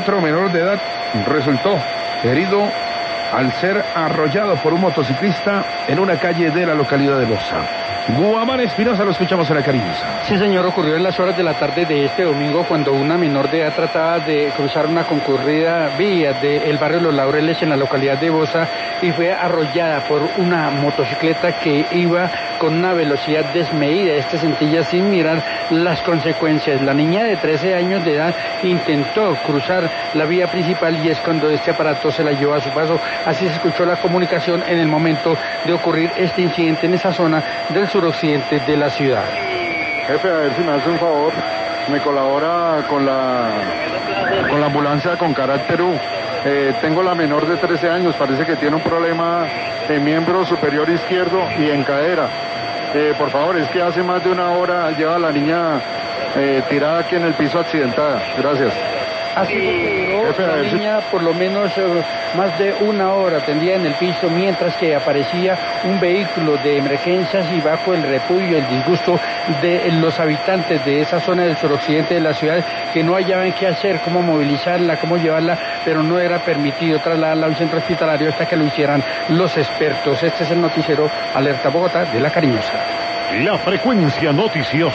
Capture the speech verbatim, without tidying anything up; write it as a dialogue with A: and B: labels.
A: Otro menor de edad resultó herido al ser arrollado por un motociclista en una calle de la localidad de Bosa. Guamán Espinosa, lo escuchamos en la Cariñosa.
B: Sí, señor, ocurrió en las horas de la tarde de este domingo cuando una menor de edad trataba de cruzar una concurrida vía del barrio Los Laureles en la localidad de Bosa y fue arrollada por una motocicleta que iba con una velocidad desmedida. Este sentía sin mirar las consecuencias. La niña de trece años de edad intentó cruzar la vía principal y es cuando este aparato se la llevó a su paso. Así se escuchó la comunicación en el momento de ocurrir este incidente en esa zona del suroccidente de la ciudad.
C: Jefe, a ver si me hace un favor, me colabora con la con la ambulancia con carácter U. Eh, tengo la menor de trece años, parece que tiene un problema en miembro superior izquierdo y en cadera. Eh, por favor, es que hace más de una hora lleva a la niña eh, tirada aquí en el piso accidentada. Gracias.
B: Así duró Jefe, la niña por lo menos eh, más de una hora tendida en el piso mientras que aparecía un vehículo de emergencias y bajo el repudio y el disgusto de los habitantes de esa zona del suroccidente de la ciudad que no hallaban qué hacer, cómo movilizarla, cómo llevarla, pero no era permitido trasladarla a un centro hospitalario hasta que lo hicieran los expertos. Este es el noticiero Alerta Bogotá de La Cariñosa.
D: La frecuencia noticiosa.